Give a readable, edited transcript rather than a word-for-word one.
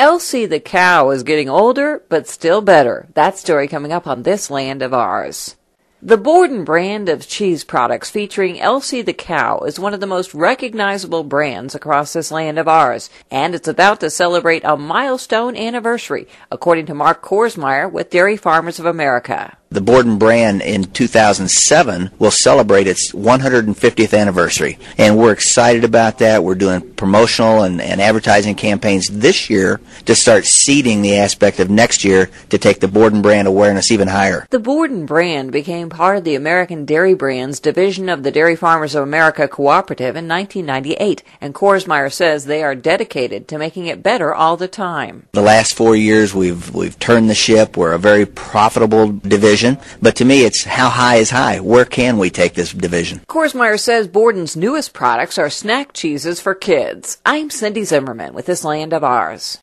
Elsie the cow is getting older, but still better. That story coming up on This Land of Ours. The Borden brand of cheese products featuring Elsie the cow is one of the most recognizable brands across this land of ours, and it's about to celebrate a milestone anniversary, according to Mark Korsmeyer with Dairy Farmers of America. The Borden brand in 2007 will celebrate its 150th anniversary, and we're excited about that. We're doing promotional and advertising campaigns this year to start seeding the aspect of next year to take the Borden brand awareness even higher. The Borden brand became part of the American Dairy Brands division of the Dairy Farmers of America Cooperative in 1998, and Korsmeyer says they are dedicated to making it better all the time. The last 4 years we've turned the ship. We're a very profitable division. But to me, it's how high is high. Where can we take this division? Korsmeyer says Borden's newest products are snack cheeses for kids. I'm Cindy Zimmerman with This Land of Ours.